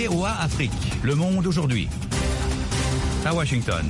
VOA Afrique, le monde aujourd'hui. À Washington.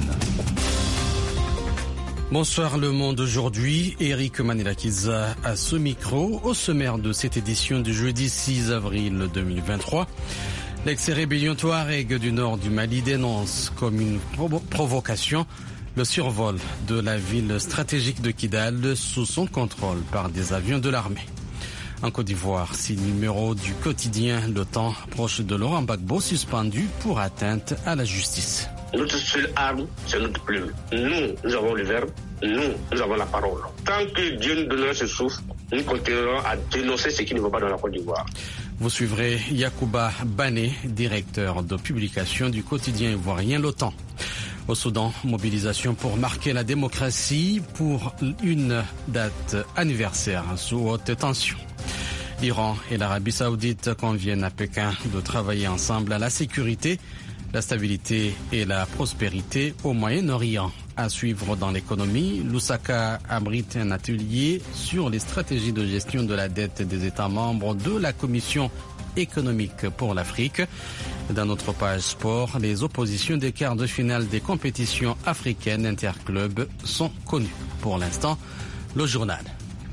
Bonsoir le monde aujourd'hui, Eric Manilakiza à ce micro, au sommaire de cette édition du jeudi 6 avril 2023. L'ex-rébellion Touareg du nord du Mali dénonce comme une provocation le survol de la ville stratégique de Kidal sous son contrôle par des avions de l'armée. En Côte d'Ivoire, 6 numéros du quotidien Le Temps proche de Laurent Gbagbo suspendu pour atteinte à la justice. Notre seule arme, c'est notre plume. Nous avons le verbe, nous avons la parole. Tant que Dieu nous donnera ce souffle, nous continuerons à dénoncer ce qui ne va pas dans la Côte d'Ivoire. Vous suivrez Yacouba Bané, directeur de publication du quotidien ivoirien Le Temps. Au Soudan, mobilisation pour marquer la démocratie pour une date anniversaire sous haute tension. L'Iran et l'Arabie Saoudite conviennent à Pékin de travailler ensemble à la sécurité, la stabilité et la prospérité au Moyen-Orient. À suivre dans l'économie, Lusaka abrite un atelier sur les stratégies de gestion de la dette des États membres de la Commission économique pour l'Afrique. Dans notre page sport, les oppositions des quarts de finale des compétitions africaines interclubs sont connues. Pour l'instant, le journal.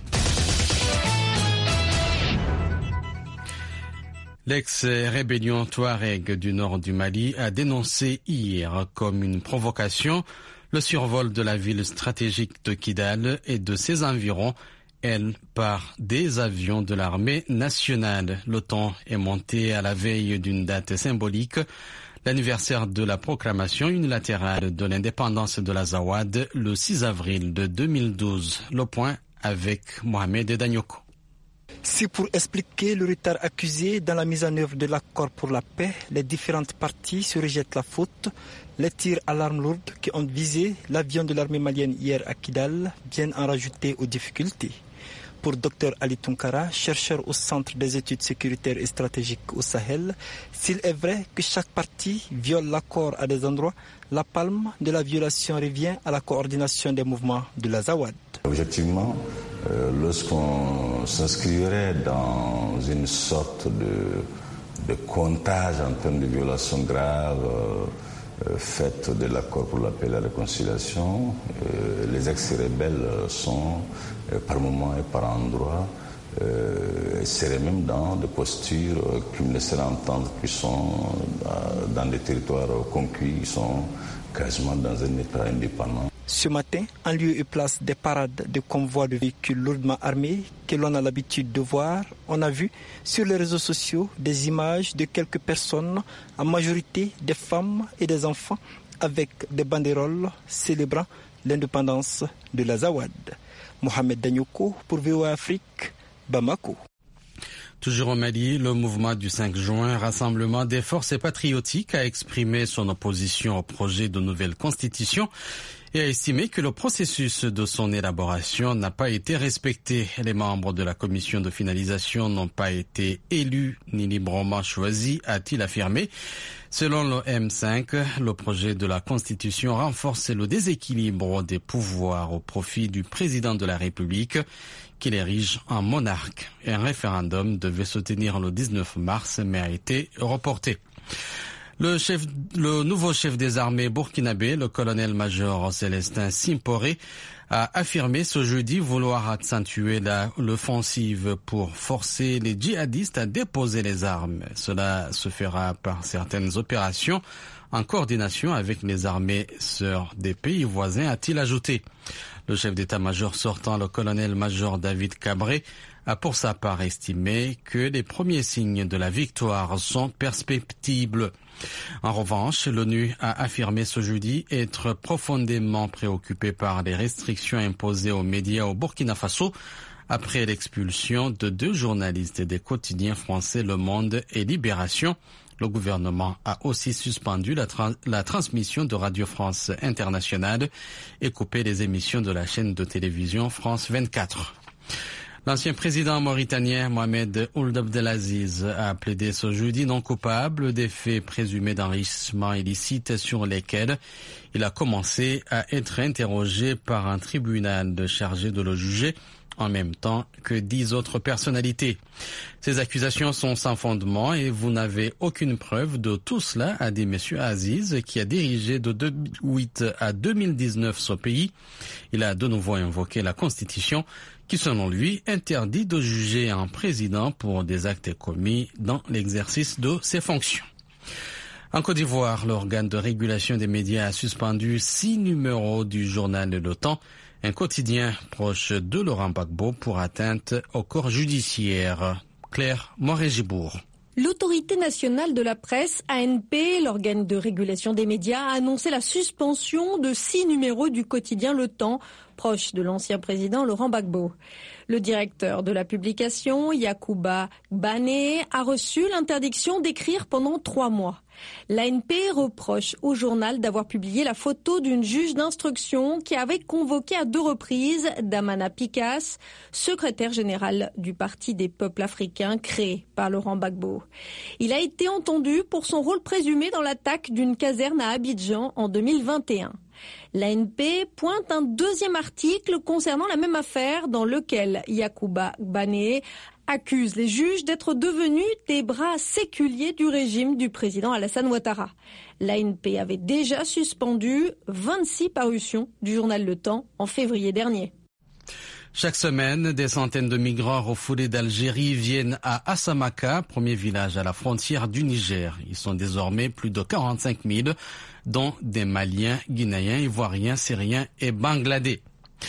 L'ex-rébellion Touareg du nord du Mali a dénoncé hier comme une provocation le survol de la ville stratégique de Kidal et de ses environs, elle, par des avions de l'armée nationale. L'OTAN est monté à la veille d'une date symbolique, l'anniversaire de la proclamation unilatérale de l'indépendance de l'Azawad le 6 avril de 2012. Le point avec Mohamed Danyoko. C'est pour expliquer le retard accusé dans la mise en œuvre de l'accord pour la paix. Les différentes parties se rejettent la faute. Les tirs à l'arme lourde qui ont visé l'avion de l'armée malienne hier à Kidal viennent en rajouter aux difficultés. Pour Dr Ali Tunkara, chercheur au Centre des études sécuritaires et stratégiques au Sahel, s'il est vrai que chaque partie viole l'accord à des endroits, la palme de la violation revient à la coordination des mouvements de l'Azawad. Objectivement, lorsqu'on s'inscrirait dans une sorte de comptage en termes de violations graves faites de l'accord pour la paix et la réconciliation, les ex-rebelles sont par moments et par endroits seraient même dans des postures qui me laisseraient entendre qu'ils sont dans des territoires conquis, ils sont quasiment dans un état indépendant. Ce matin, en lieu et place des parades de convois de véhicules lourdement armés que l'on a l'habitude de voir, on a vu sur les réseaux sociaux des images de quelques personnes, en majorité des femmes et des enfants, avec des banderoles célébrant l'indépendance de l'Azawad. Mohamed Danyoko pour VOA Afrique, Bamako. Toujours au Mali, le mouvement du 5 juin, Rassemblement des forces patriotiques, a exprimé son opposition au projet de nouvelle constitution et a estimé que le processus de son élaboration n'a pas été respecté. Les membres de la commission de finalisation n'ont pas été élus ni librement choisis, a-t-il affirmé. Selon le M5, le projet de la Constitution renforce le déséquilibre des pouvoirs au profit du président de la République, qui l'érige en monarque. Un référendum devait se tenir le 19 mars, mais a été reporté. Le nouveau chef des armées burkinabé, le colonel-major Célestin Simporé, a affirmé ce jeudi vouloir accentuer l'offensive pour forcer les djihadistes à déposer les armes. Cela se fera par certaines opérations en coordination avec les armées sœurs des pays voisins, a-t-il ajouté. Le chef d'état-major sortant, le colonel-major David Cabré, a pour sa part estimé que les premiers signes de la victoire sont perceptibles. En revanche, l'ONU a affirmé ce jeudi être profondément préoccupée par les restrictions imposées aux médias au Burkina Faso après l'expulsion de 2 journalistes des quotidiens français Le Monde et Libération. Le gouvernement a aussi suspendu la transmission de Radio France Internationale et coupé les émissions de la chaîne de télévision France 24. L'ancien président mauritanien Mohamed Ould Abdelaziz a plaidé ce jeudi non coupable des faits présumés d'enrichissement illicite sur lesquels il a commencé à être interrogé par un tribunal chargé de le juger en même temps que 10 autres personnalités. Ces accusations sont sans fondement et vous n'avez aucune preuve de tout cela, a dit M. Aziz, qui a dirigé de 2008 à 2019 ce pays. Il a de nouveau invoqué la Constitution qui, selon lui, interdit de juger un président pour des actes commis dans l'exercice de ses fonctions. En Côte d'Ivoire, l'organe de régulation des médias a suspendu 6 numéros du journal Le Temps, un quotidien proche de Laurent Gbagbo, pour atteinte au corps judiciaire. Claire Moret-Gibourg. L'autorité nationale de la presse, ANP, l'organe de régulation des médias, a annoncé la suspension de 6 numéros du quotidien Le Temps, proche de l'ancien président Laurent Gbagbo. Le directeur de la publication, Yacouba Gbané, a reçu l'interdiction d'écrire pendant 3 mois. L'ANP reproche au journal d'avoir publié la photo d'une juge d'instruction qui avait convoqué à 2 reprises Damana Picasse, secrétaire général du Parti des peuples africains créé par Laurent Gbagbo. Il a été entendu pour son rôle présumé dans l'attaque d'une caserne à Abidjan en 2021. L'ANP pointe un 2e article concernant la même affaire dans lequel Yacouba Gbané accuse les juges d'être devenus des bras séculiers du régime du président Alassane Ouattara. L'ANP avait déjà suspendu 26 parutions du journal Le Temps en février dernier. Chaque semaine, des centaines de migrants refoulés d'Algérie viennent à Assamaka, premier village à la frontière du Niger. Ils sont désormais plus de 45 000, dont des Maliens, Guinéens, Ivoiriens, Syriens et Bangladais.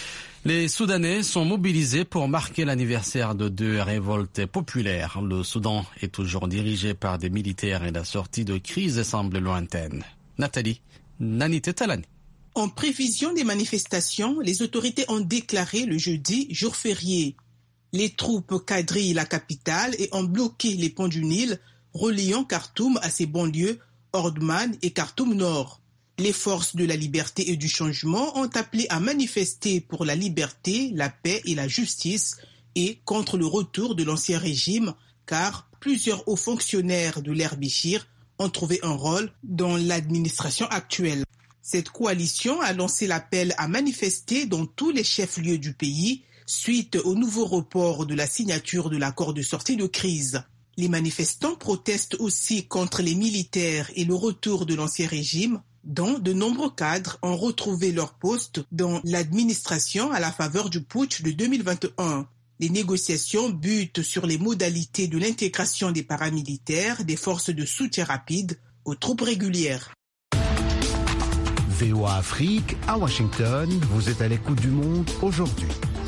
Les Soudanais sont mobilisés pour marquer l'anniversaire de 2 révoltes populaires. Le Soudan est toujours dirigé par des militaires et la sortie de crise semble lointaine. Nathalie Nanité-Talani. En prévision des manifestations, les autorités ont déclaré le jeudi jour férié. Les troupes quadrillent la capitale et ont bloqué les ponts du Nil, reliant Khartoum à ses banlieues, Ordman et Khartoum Nord. Les forces de la liberté et du changement ont appelé à manifester pour la liberté, la paix et la justice et contre le retour de l'ancien régime, car plusieurs hauts fonctionnaires de l'ère Béchir ont trouvé un rôle dans l'administration actuelle. Cette coalition a lancé l'appel à manifester dans tous les chefs-lieux du pays suite au nouveau report de la signature de l'accord de sortie de crise. Les manifestants protestent aussi contre les militaires et le retour de l'ancien régime, dont de nombreux cadres ont retrouvé leur poste dans l'administration à la faveur du putsch de 2021. Les négociations butent sur les modalités de l'intégration des paramilitaires, des forces de soutien rapide aux troupes régulières. VOA Afrique, à Washington, vous êtes à l'écoute du monde aujourd'hui.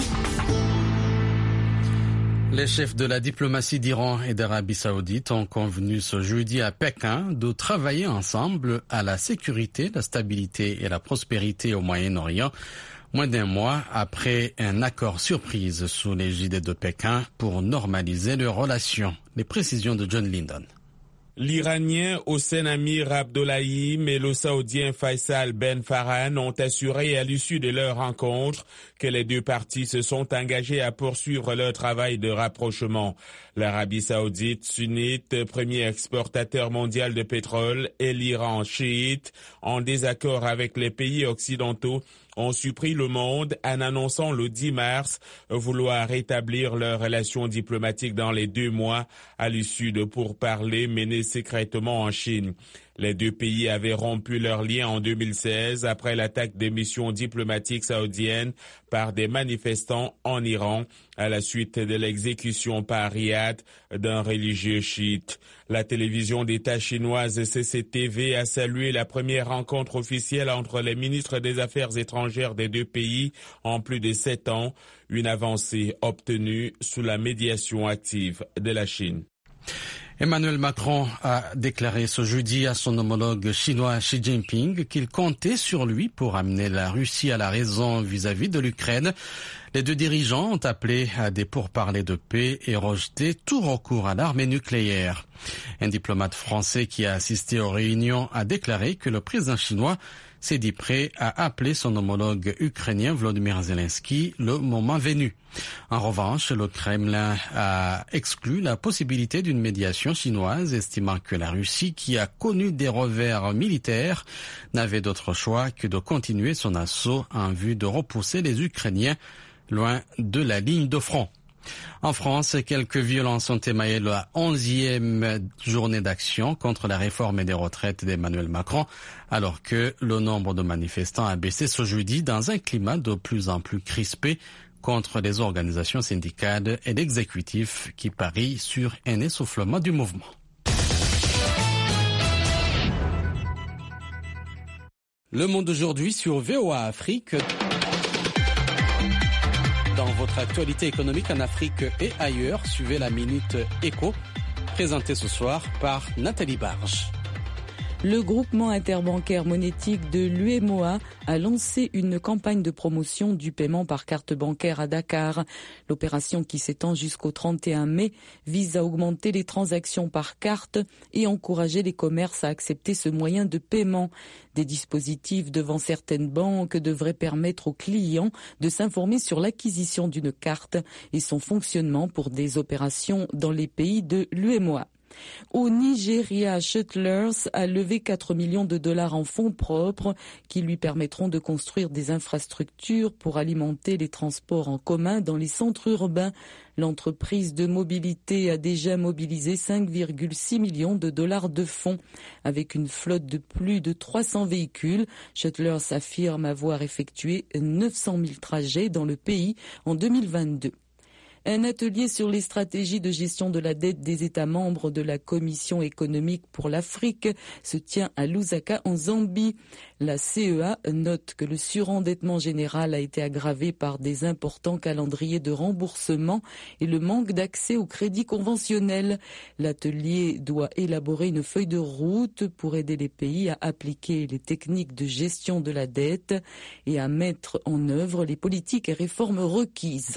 Les chefs de la diplomatie d'Iran et d'Arabie Saoudite ont convenu ce jeudi à Pékin de travailler ensemble à la sécurité, la stabilité et la prospérité au Moyen-Orient, moins d'1 mois après un accord surprise sous l'égide de Pékin pour normaliser leurs relations. Les précisions de John Lyndon. L'Iranien Hossein Amir Abdollahian et le Saoudien Faisal Ben Farhan ont assuré à l'issue de leur rencontre que les 2 parties se sont engagées à poursuivre leur travail de rapprochement. L'Arabie Saoudite, sunnite, premier exportateur mondial de pétrole, et l'Iran, chiite, en désaccord avec les pays occidentaux, ont surpris le monde en annonçant le 10 mars vouloir rétablir leurs relations diplomatiques dans les 2 mois à l'issue de pourparlers menés secrètement en Chine. Les 2 pays avaient rompu leurs liens en 2016 après l'attaque des missions diplomatiques saoudiennes par des manifestants en Iran à la suite de l'exécution par Riyad d'un religieux chiite. La télévision d'État chinoise CCTV a salué la première rencontre officielle entre les ministres des Affaires étrangères des 2 pays en plus de 7 ans, une avancée obtenue sous la médiation active de la Chine. Emmanuel Macron a déclaré ce jeudi à son homologue chinois Xi Jinping qu'il comptait sur lui pour amener la Russie à la raison vis-à-vis de l'Ukraine. Les 2 dirigeants ont appelé à des pourparlers de paix et rejeté tout recours à l'arme nucléaire. Un diplomate français qui a assisté aux réunions a déclaré que le président chinois s'est dit prêt à appeler son homologue ukrainien Volodymyr Zelensky le moment venu. En revanche, le Kremlin a exclu la possibilité d'une médiation chinoise, estimant que la Russie, qui a connu des revers militaires, n'avait d'autre choix que de continuer son assaut en vue de repousser les Ukrainiens loin de la ligne de front. En France, quelques violences ont émaillé la 11e journée d'action contre la réforme des retraites d'Emmanuel Macron, alors que le nombre de manifestants a baissé ce jeudi dans un climat de plus en plus crispé contre les organisations syndicales et l'exécutif qui parient sur un essoufflement du mouvement. Le monde aujourd'hui sur VOA Afrique. Dans votre actualité économique en Afrique et ailleurs, suivez la Minute Éco, présentée ce soir par Nathalie Barge. Le groupement interbancaire monétique de l'UEMOA a lancé une campagne de promotion du paiement par carte bancaire à Dakar. L'opération, qui s'étend jusqu'au 31 mai, vise à augmenter les transactions par carte et encourager les commerces à accepter ce moyen de paiement. Des dispositifs devant certaines banques devraient permettre aux clients de s'informer sur l'acquisition d'une carte et son fonctionnement pour des opérations dans les pays de l'UEMOA. Au Nigeria, Shuttles a levé 4 millions de dollars en fonds propres qui lui permettront de construire des infrastructures pour alimenter les transports en commun dans les centres urbains. L'entreprise de mobilité a déjà mobilisé 5,6 millions de dollars de fonds. Avec une flotte de plus de 300 véhicules, Shuttles affirme avoir effectué 900 000 trajets dans le pays en 2022. Un atelier sur les stratégies de gestion de la dette des États membres de la Commission économique pour l'Afrique se tient à Lusaka en Zambie. La CEA note que le surendettement général a été aggravé par des importants calendriers de remboursement et le manque d'accès au crédit conventionnel. L'atelier doit élaborer une feuille de route pour aider les pays à appliquer les techniques de gestion de la dette et à mettre en œuvre les politiques et réformes requises.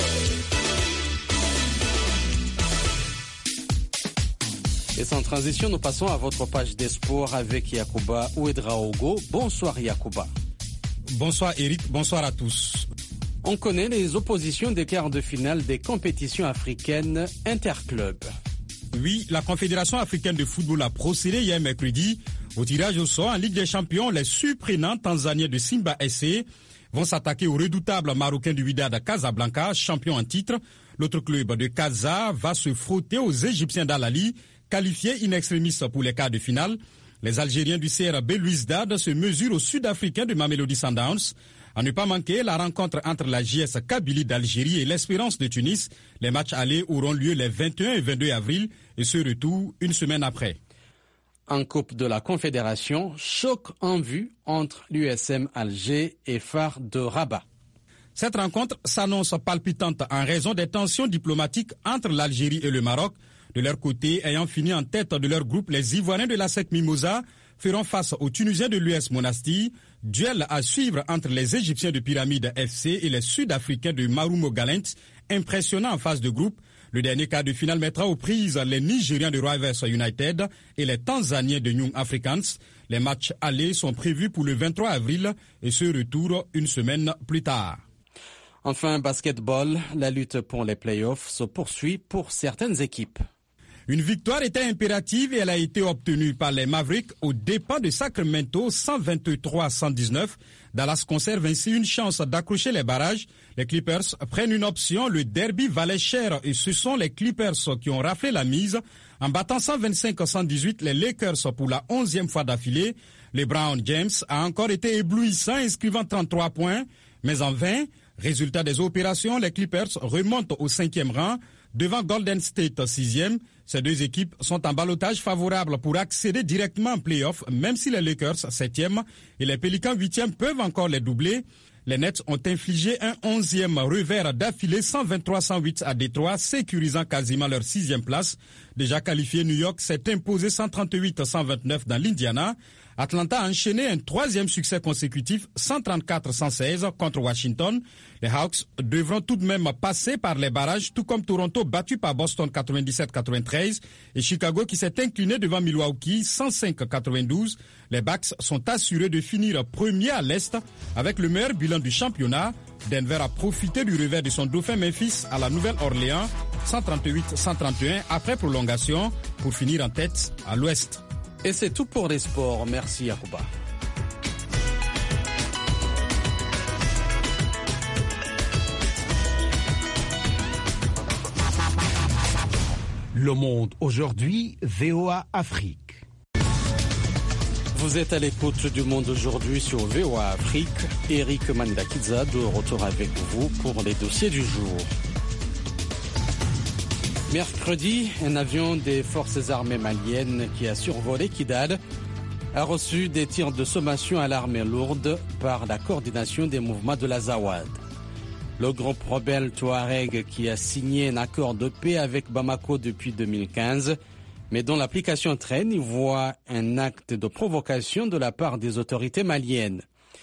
Et sans transition, nous passons à votre page des sports avec Yacouba Ouedraogo. Bonsoir Yacouba. Bonsoir Eric, bonsoir à tous. On connaît les oppositions des quarts de finale des compétitions africaines interclubs. Oui, la Confédération africaine de football a procédé hier mercredi au tirage au sort en Ligue des Champions. Les surprenants Tanzaniens de Simba SC vont s'attaquer au redoutable Marocain du Wydad Casablanca, champion en titre. L'autre club de Casa va se frotter aux Égyptiens d'Al-Ali, qualifiés in extremis pour les quarts de finale. Les Algériens du CRB Louisdad se mesurent aux Sud-Africains de Mamelodi Sundowns. À ne pas manquer, la rencontre entre la JS Kabylie d'Algérie et l'Espérance de Tunis. Les matchs allés auront lieu les 21 et 22 avril et ce retour une semaine après. En Coupe de la Confédération, choc en vue entre l'USM Alger et Phare de Rabat. Cette rencontre s'annonce palpitante en raison des tensions diplomatiques entre l'Algérie et le Maroc. De leur côté, ayant fini en tête de leur groupe, les Ivoiriens de la SEC Mimosa feront face aux Tunisiens de l'US Monastir. Duel à suivre entre les Égyptiens de Pyramide FC et les Sud-Africains de Marumo Gallant, impressionnant en phase de groupe. Le dernier quart de finale mettra aux prises les Nigériens de Rivers United et les Tanzaniens de Young Africans. Les matchs allés sont prévus pour le 23 avril et ce retour une semaine plus tard. Enfin, basketball, la lutte pour les playoffs se poursuit pour certaines équipes. Une victoire était impérative et elle a été obtenue par les Mavericks aux dépens de Sacramento 123-119. Dallas conserve ainsi une chance d'accrocher les barrages. Les Clippers prennent une option, le derby valait cher et ce sont les Clippers qui ont raflé la mise. En battant 125-118 les Lakers pour la 11e fois d'affilée, LeBron James a encore été éblouissant inscrivant 33 points, mais en vain. Résultat des opérations, les Clippers remontent au 5e rang devant Golden State 6e. Ces deux équipes sont en ballottage favorable pour accéder directement en play-off, même si les Lakers 7e et les Pelicans 8e peuvent encore les doubler. Les Nets ont infligé un 11e revers d'affilée 123-108 à Détroit, sécurisant quasiment leur 6e place. Déjà qualifié, New York s'est imposé 138-129 dans l'Indiana. Atlanta a enchaîné un 3e succès consécutif, 134-116 contre Washington. Les Hawks devront tout de même passer par les barrages, tout comme Toronto battu par Boston 97-93 et Chicago qui s'est incliné devant Milwaukee 105-92. Les Bucks sont assurés de finir premier à l'Est avec le meilleur bilan du championnat. Denver a profité du revers de son dauphin Memphis à la Nouvelle-Orléans 138-131 après prolongation pour finir en tête à l'Ouest. Et c'est tout pour les sports. Merci Yacouba. Le Monde aujourd'hui, VOA Afrique. Vous êtes à l'écoute du Monde aujourd'hui sur VOA Afrique. Eric Manilakidza de retour avec vous pour les dossiers du jour. Mercredi, un avion des forces armées maliennes qui a survolé Kidal a reçu des tirs de sommation à l'armée lourde par la coordination des mouvements de l'Azawad. Le groupe rebelle Touareg qui a signé un accord de paix avec Bamako depuis 2015, mais dont l'application traîne, y voit un acte de provocation de la part des autorités maliennes.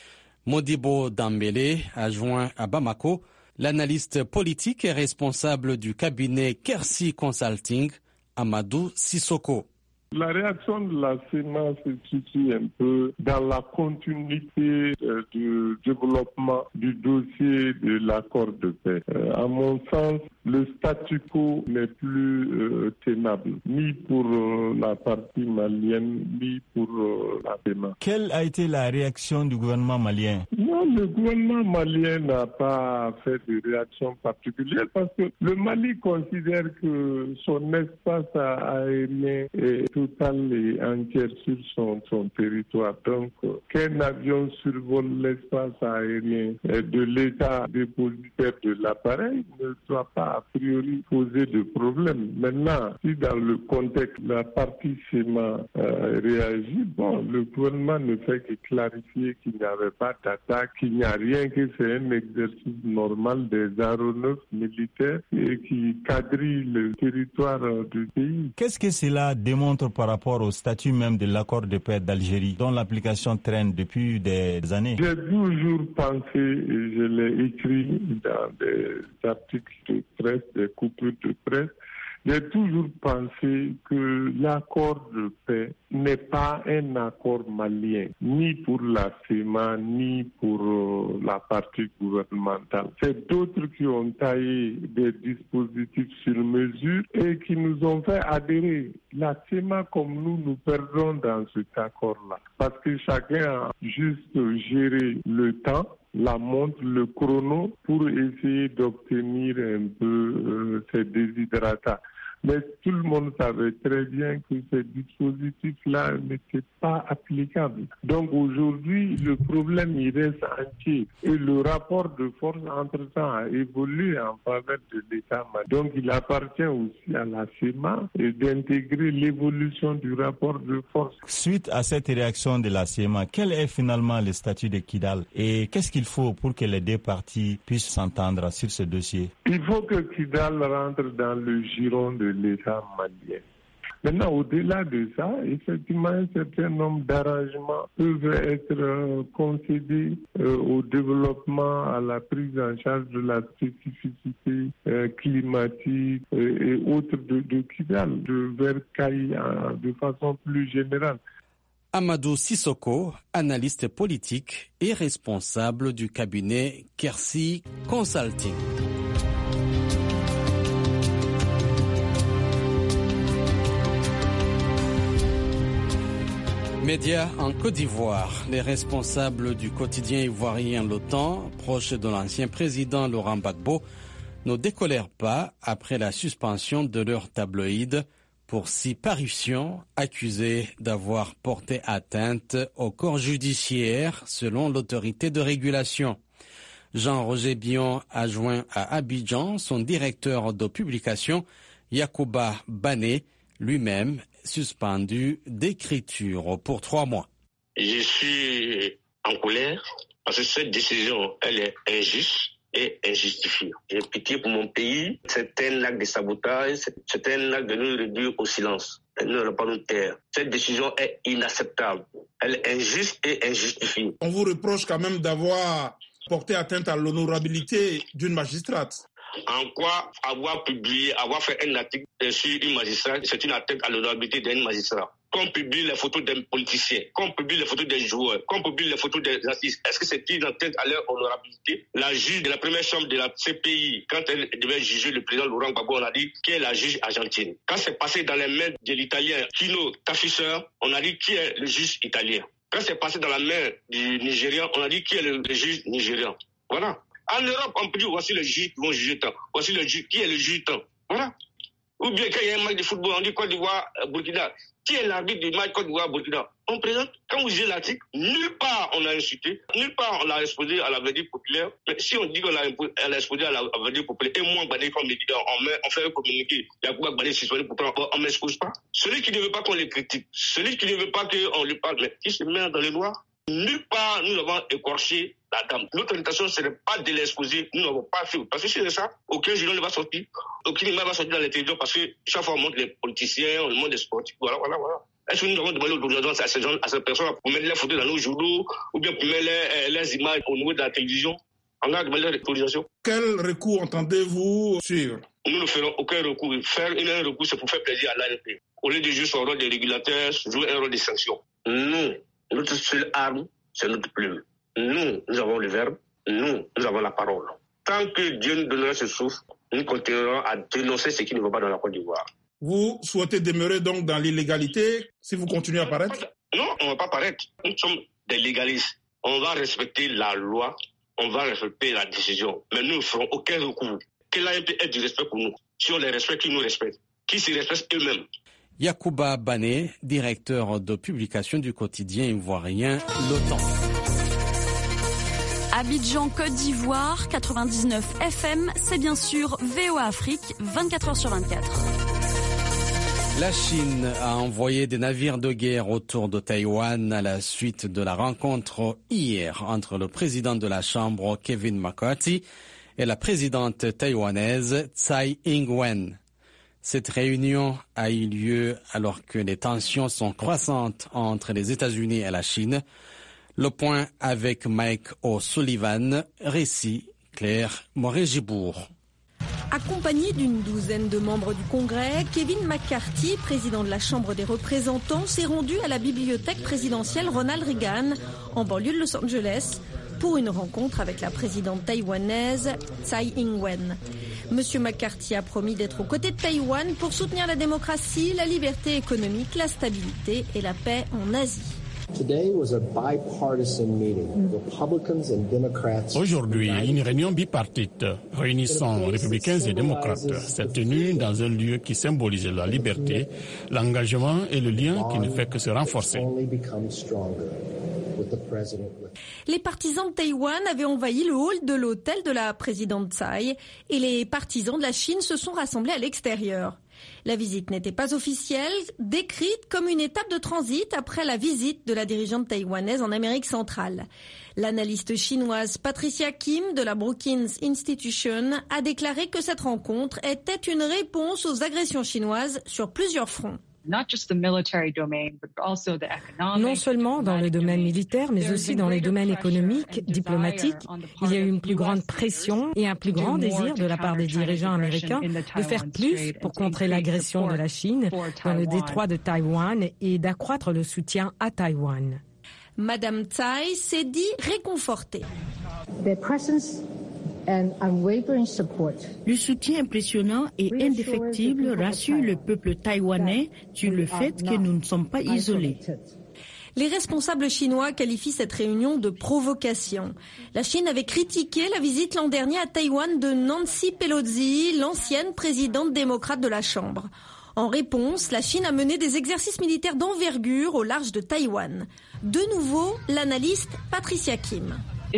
Modibo Dambélé a joint à Bamako l'analyste politique et responsable du cabinet Kersi Consulting, Amadou Sissoko. La réaction de la CEMA se situe un peu dans la continuité du développement du dossier de l'accord de paix. À mon sens, le statu quo n'est plus tenable, ni pour la partie malienne, ni pour la CEMA. Quelle a été la réaction du gouvernement malien? Non, le gouvernement malien n'a pas fait de réaction particulière parce que le Mali considère que son espace aérien est total et entier sur son territoire. Donc, qu'un avion survole l'espace aérien de l'État dépositaire de l'appareil ne doit pas a priori poser de problème. Maintenant, si dans le contexte la partie CEMA réagit, le gouvernement ne fait que clarifier qu'il n'y avait pas d'attaque, qu'il n'y a rien, que c'est un exercice normal des aéronefs militaires et qui quadrille le territoire du pays. Qu'est-ce que cela démontre par rapport au statut même de l'accord de paix d'Algérie, dont l'application traîne depuis des années? J'ai toujours pensé, et je l'ai écrit dans des articles de presse, des coupures de presse, j'ai toujours pensé que l'accord de paix n'est pas un accord malien, ni pour la CEMA, ni pour la partie gouvernementale. C'est d'autres qui ont taillé des dispositifs sur mesure et qui nous ont fait adhérer. La CEMA, comme nous perdons dans cet accord-là. Parce que chacun a juste géré le temps, la montre, le chrono, pour essayer d'obtenir un peu ces desiderata. Mais tout le monde savait très bien que ces dispositifs-là n'étaient pas applicables. Donc aujourd'hui, le problème il reste entier. Et le rapport de force, entre-temps, a évolué en faveur de l'État. Donc il appartient aussi à la CEMA d'intégrer l'évolution du rapport de force. Suite à cette réaction de la CEMA, quel est finalement le statut de Kidal? Et qu'est-ce qu'il faut pour que les deux parties puissent s'entendre sur ce dossier? Il faut que Kidal rentre dans le giron de l'État malien. Maintenant, au-delà de ça, effectivement, un certain nombre d'arrangements peuvent être concédés au développement, à la prise en charge de la spécificité climatique et autres de Kidal, de Vercaille de façon plus générale. Amadou Sissoko, analyste politique et responsable du cabinet Kersi Consulting. Médias en Côte d'Ivoire. Les responsables du quotidien ivoirien Le Temps, proches de l'ancien président Laurent Gbagbo, ne décolèrent pas après la suspension de leur tabloïd pour 6 parutions accusées d'avoir porté atteinte au corps judiciaire selon l'autorité de régulation. Jean-Roger Bion a joint à Abidjan son directeur de publication, Yacouba Bané, lui-même suspendu d'écriture pour 3 mois. Je suis en colère parce que cette décision, elle est injuste et injustifiée. J'ai pitié pour mon pays. C'est un acte de sabotage, c'est un acte de nous réduire au silence. Nous n'allons pas nous taire. Cette décision est inacceptable. Elle est injuste et injustifiée. On vous reproche quand même d'avoir porté atteinte à l'honorabilité d'une magistrate. En quoi avoir publié, avoir fait un article sur une magistrate, c'est une atteinte à l'honorabilité d'un magistrat. Qu'on publie les photos d'un politicien, qu'on publie les photos des joueurs, qu'on publie les photos des artistes, est-ce que c'est une atteinte à leur honorabilité? La juge de la première chambre de la CPI, quand elle devait juger le président Laurent Gbagbo, on a dit qui est la juge argentine. Quand c'est passé dans les mains de l'italien Kino Tafisser, on a dit qui est le juge italien. Quand c'est passé dans la main du Nigérian, on a dit qui est le juge nigérian. Voilà. En Europe, on peut dire voici le juge qui vont juger tant. Voici le juge qui est le juge tant. Voilà. Ou bien quand il y a un match de football, on dit Côte d'Ivoire, Burkina. Qui est l'arbitre du match Côte d'Ivoire-Burkina? On présente, quand vous lisez l'article, nulle part on a insulté, nulle part on l'a exposé à la verdure populaire. Mais si on dit qu'on l'a exposé à la verdure populaire, et moi, Badé, comme médiateur, on fait un communiqué, Yacouba Badé, suspendu, pourtant on ne m'expose pas. Celui qui ne veut pas qu'on les critique, celui qui ne veut pas qu'on lui parle, mais qui se met dans les lois, nulle part nous avons écorché la dame. Notre intention, ce n'est pas de l'exposer, nous n'avons pas fait. Parce que si c'est ça, aucun journal ne va sortir, aucun image va sortir dans les télévisions parce que chaque fois on montre les politiciens, on montre les sportifs, voilà. Est-ce que nous avons demandé l'autorisation à ces personnes pour mettre les photos dans nos journaux ou bien pour mettre les images au niveau de la télévision? On a demandé l'autorisation. Quel recours entendez-vous suivre? Nous ne ferons aucun recours. Faire un recours, c'est pour faire plaisir à l'ANP. Au lieu de jouer son rôle de régulateur, jouer un rôle de sanction. Nous, notre seule arme, c'est notre plume. Nous avons le verbe, nous avons la parole. Tant que Dieu nous donnera ce souffle, nous continuerons à dénoncer ce qui ne va pas dans la Côte d'Ivoire. Vous souhaitez demeurer donc dans l'illégalité si vous continuez à paraître? Non, on ne va pas paraître. Nous sommes des légalistes. On va respecter la loi, on va respecter la décision. Mais nous ne ferons aucun recours. Que l'ANP ait du respect pour nous. Si on les respecte, qui nous respectent, qui se respectent eux-mêmes. Yacouba Bané, directeur de publication du quotidien ivoirien Le Temps. Abidjan, Côte d'Ivoire, 99 FM, c'est bien sûr VOA Afrique, 24h/24. La Chine a envoyé des navires de guerre autour de Taïwan à la suite de la rencontre hier entre le président de la Chambre, Kevin McCarthy, et la présidente taïwanaise, Tsai Ing-wen. Cette réunion a eu lieu alors que les tensions sont croissantes entre les États-Unis et la Chine. Le point avec Mike O'Sullivan, récit Claire Moret-Gibourg. Accompagné d'une douzaine de membres du Congrès, Kevin McCarthy, président de la Chambre des représentants, s'est rendu à la bibliothèque présidentielle Ronald Reagan, en banlieue de Los Angeles, pour une rencontre avec la présidente taïwanaise Tsai Ing-wen. Monsieur McCarthy a promis d'être aux côtés de Taïwan pour soutenir la démocratie, la liberté économique, la stabilité et la paix en Asie. Aujourd'hui, une réunion bipartite réunissant républicains et démocrates s'est tenue dans un lieu qui symbolise la liberté, l'engagement et le lien qui ne fait que se renforcer. Les partisans de Taïwan avaient envahi le hall de l'hôtel de la présidente Tsai et les partisans de la Chine se sont rassemblés à l'extérieur. La visite n'était pas officielle, décrite comme une étape de transit après la visite de la dirigeante taïwanaise en Amérique centrale. L'analyste chinoise Patricia Kim de la Brookings Institution a déclaré que cette rencontre était une réponse aux agressions chinoises sur plusieurs fronts. Non seulement dans le domaine militaire, mais aussi dans les domaines économiques, diplomatiques, il y a eu une plus grande pression et un plus grand désir de la part des dirigeants américains de faire plus pour contrer l'agression de la Chine dans le détroit de Taïwan et d'accroître le soutien à Taïwan. Madame Tsai s'est dit réconfortée. Le soutien impressionnant et indéfectible rassure le peuple taïwanais sur le fait que nous ne sommes pas isolés. Les responsables chinois qualifient cette réunion de provocation. La Chine avait critiqué la visite l'an dernier à Taïwan de Nancy Pelosi, l'ancienne présidente démocrate de la Chambre. En réponse, la Chine a mené des exercices militaires d'envergure au large de Taïwan. De nouveau, l'analyste Patricia Kim.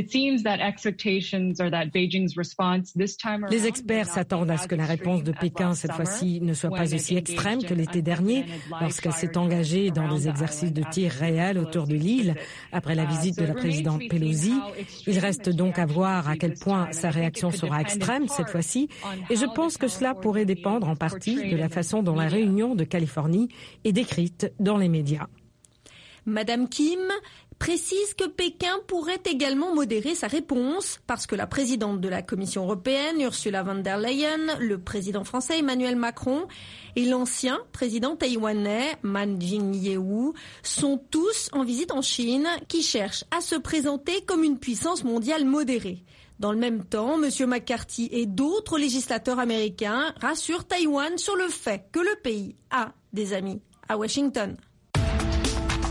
Les experts s'attendent à ce que la réponse de Pékin cette fois-ci ne soit pas aussi extrême que l'été dernier, lorsqu'elle s'est engagée dans des exercices de tir réels autour de l'île après la visite de la présidente Pelosi. Il reste donc à voir à quel point sa réaction sera extrême cette fois-ci, et je pense que cela pourrait dépendre en partie de la façon dont la réunion de Californie est décrite dans les médias. Madame Kim précise que Pékin pourrait également modérer sa réponse parce que la présidente de la Commission européenne, Ursula von der Leyen, le président français Emmanuel Macron et l'ancien président taïwanais Man Jing-yeou sont tous en visite en Chine qui cherchent à se présenter comme une puissance mondiale modérée. Dans le même temps, M. McCarthy et d'autres législateurs américains rassurent Taïwan sur le fait que le pays a des amis à Washington.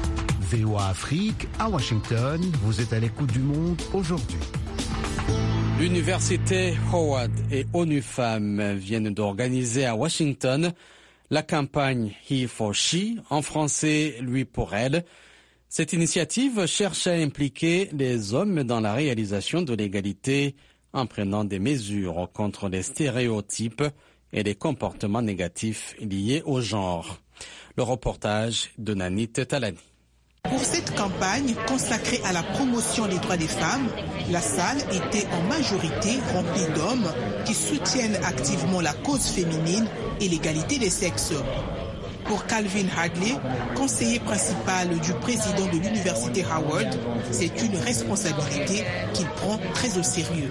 VOA Afrique, à Washington, vous êtes à l'écoute du monde aujourd'hui. L'université Howard et ONU Femmes viennent d'organiser à Washington la campagne He for She, en français Lui pour elle. Cette initiative cherche à impliquer les hommes dans la réalisation de l'égalité en prenant des mesures contre les stéréotypes et les comportements négatifs liés au genre. Le reportage de Nanit Talani. Pour cette campagne consacrée à la promotion des droits des femmes, la salle était en majorité remplie d'hommes qui soutiennent activement la cause féminine et l'égalité des sexes. Pour Calvin Hadley, conseiller principal du président de l'université Howard, c'est une responsabilité qu'il prend très au sérieux.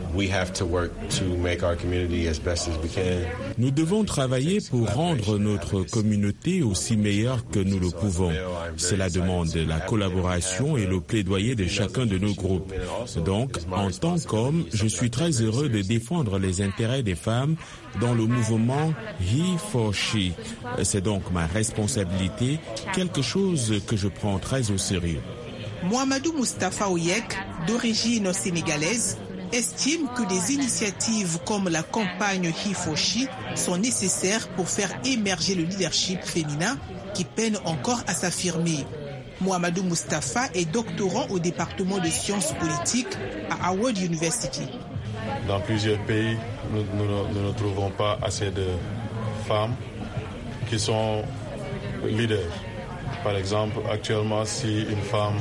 Nous devons travailler pour rendre notre communauté aussi meilleure que nous le pouvons. Cela demande la collaboration et le plaidoyer de chacun de nos groupes. Donc, en tant qu'homme, je suis très heureux de défendre les intérêts des femmes dans le mouvement He for She. C'est donc ma responsabilité, quelque chose que je prends très au sérieux. Mohamedou Mustafa Oyek, d'origine sénégalaise, estime que des initiatives comme la campagne He for She sont nécessaires pour faire émerger le leadership féminin qui peine encore à s'affirmer. Mohamedou Mustafa est doctorant au département de sciences politiques à Howard University. Dans plusieurs pays, nous ne trouvons pas assez de femmes qui sont leaders. Par exemple, actuellement, si une femme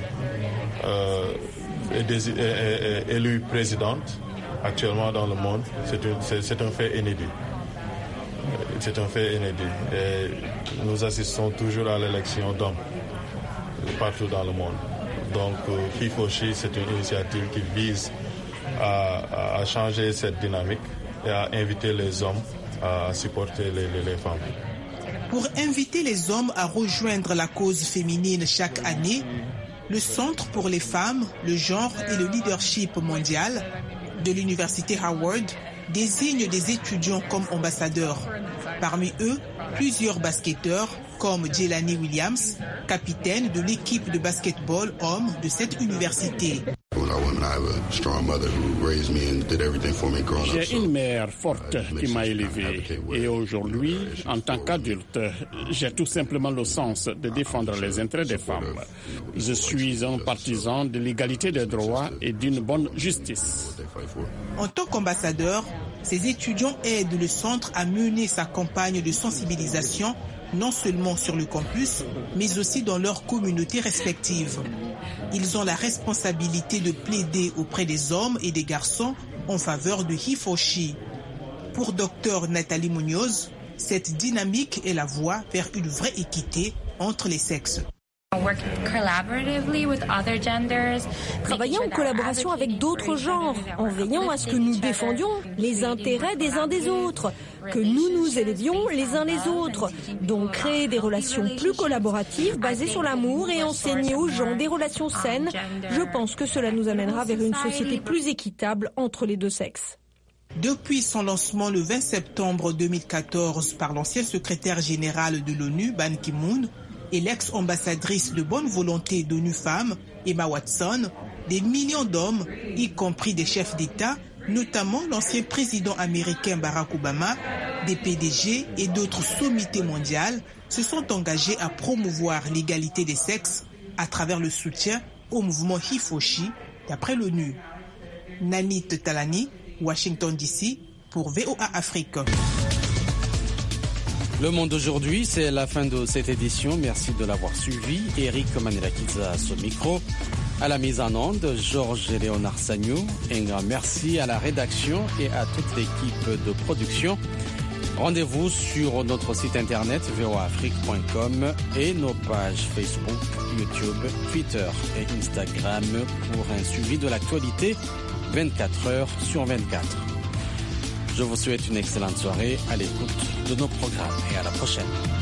est élue présidente, actuellement dans le monde, c'est un fait inédit. C'est un fait inédit. Et nous assistons toujours à l'élection d'hommes partout dans le monde. Donc, He for She, c'est une initiative qui vise à changer cette dynamique et à inviter les hommes à supporter les femmes. Pour inviter les hommes à rejoindre la cause féminine chaque année, le Centre pour les femmes, le genre et le leadership mondial de l'université Howard désigne des étudiants comme ambassadeurs. Parmi eux, plusieurs basketteurs comme Jelani Williams, capitaine de l'équipe de basketball homme de cette université. J'ai une mère forte qui m'a élevé et aujourd'hui, en tant qu'adulte, j'ai tout simplement le sens de défendre les intérêts des femmes. Je suis un partisan de l'égalité des droits et d'une bonne justice. En tant qu'ambassadeur, ces étudiants aident le centre à mener sa campagne de sensibilisation non seulement sur le campus, mais aussi dans leurs communautés respectives. Ils ont la responsabilité de plaider auprès des hommes et des garçons en faveur de He for She. Pour Dr Nathalie Munoz, cette dynamique est la voie vers une vraie équité entre les sexes. Travailler en collaboration avec d'autres genres, en veillant à ce que nous défendions les intérêts des uns des autres, que nous nous élevions les uns les autres. Donc créer des relations plus collaboratives basées sur l'amour et enseigner aux gens des relations saines, je pense que cela nous amènera vers une société plus équitable entre les deux sexes. Depuis son lancement le 20 septembre 2014 par l'ancien secrétaire général de l'ONU, Ban Ki-moon, et l'ex-ambassadrice de bonne volonté d'ONU Femmes, Emma Watson, des millions d'hommes, y compris des chefs d'État, notamment l'ancien président américain Barack Obama, des PDG et d'autres sommités mondiales, se sont engagés à promouvoir l'égalité des sexes à travers le soutien au mouvement He for She, d'après l'ONU. Nanit Talani, Washington DC, pour VOA Afrique. Le Monde aujourd'hui, c'est la fin de cette édition. Merci de l'avoir suivi. Eric Manelakiza à ce micro. À la mise en onde, Georges et Léonard Sagnou. Un grand merci à la rédaction et à toute l'équipe de production. Rendez-vous sur notre site internet voaafrique.com et nos pages Facebook, YouTube, Twitter et Instagram pour un suivi de l'actualité 24 heures sur 24. Je vous souhaite une excellente soirée à l'écoute de nos programmes et à la prochaine.